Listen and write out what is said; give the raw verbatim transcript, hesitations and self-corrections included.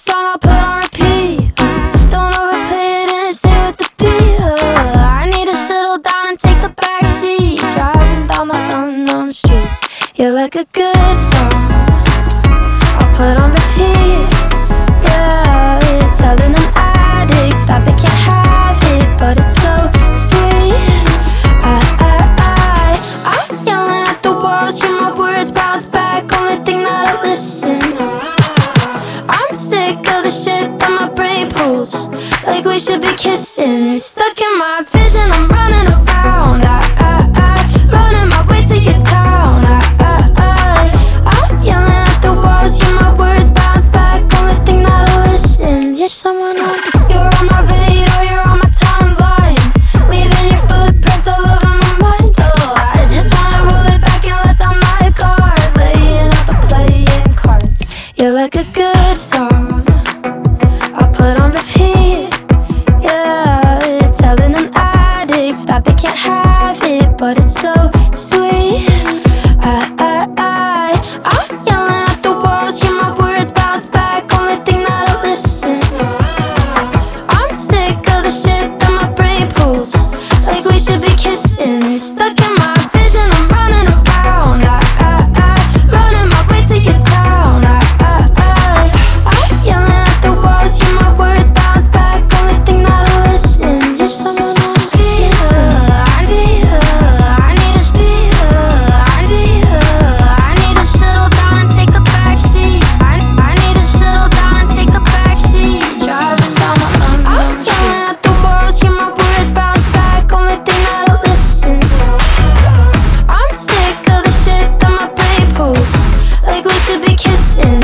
song I'll put on repeat. Don't overplay it and stay with the beat. uh, I need to settle down and take the backseat. Driving down the unknown streets. You're like a good song I'll put on repeat. Yeah, you're telling them addicts that they can't have it, but it's so sweet. I, I, I, I'm yelling at the walls, hear my words bounce back. Only thing that I listen. I'm sick of the shit that my brain pulls, like we should be kissing. Stuck in my vision, I'm running around. I, I, I, running my way to your town. I, I, I, I'm yelling at the walls, hear my words bounce back. Only thing that I listen. You're someone on, you're on my radar, you're on my timeline, leaving your footprints all over my mind. Oh, I just wanna roll it back and let down my guard, laying out the playing cards. You're like a good song I'll put on repeat. Yeah, telling them addicts that they can't have it, but it's so sweet. I, I, I, I'm yelling at the walls, hear my words bounce back. Only thing that I listen. I'm sick of the shit that my brain pulls, like we should be kissing. Stuck in my vision, I'm running around. I, I, I, running my way to your town. I, I, I, I'm yelling at the walls, hear my words bounce back. Only thing that I listen. You're someone I need. I need her. I need to speed her. I need her. I need to settle down and take the backseat. I, I need to settle down and take the backseat. Driving down the unknown street. I'm yelling at the walls, hear my words bounce back. Only thing that I listen. I'm sick of the shit that my brain pulls, like we should be kissing.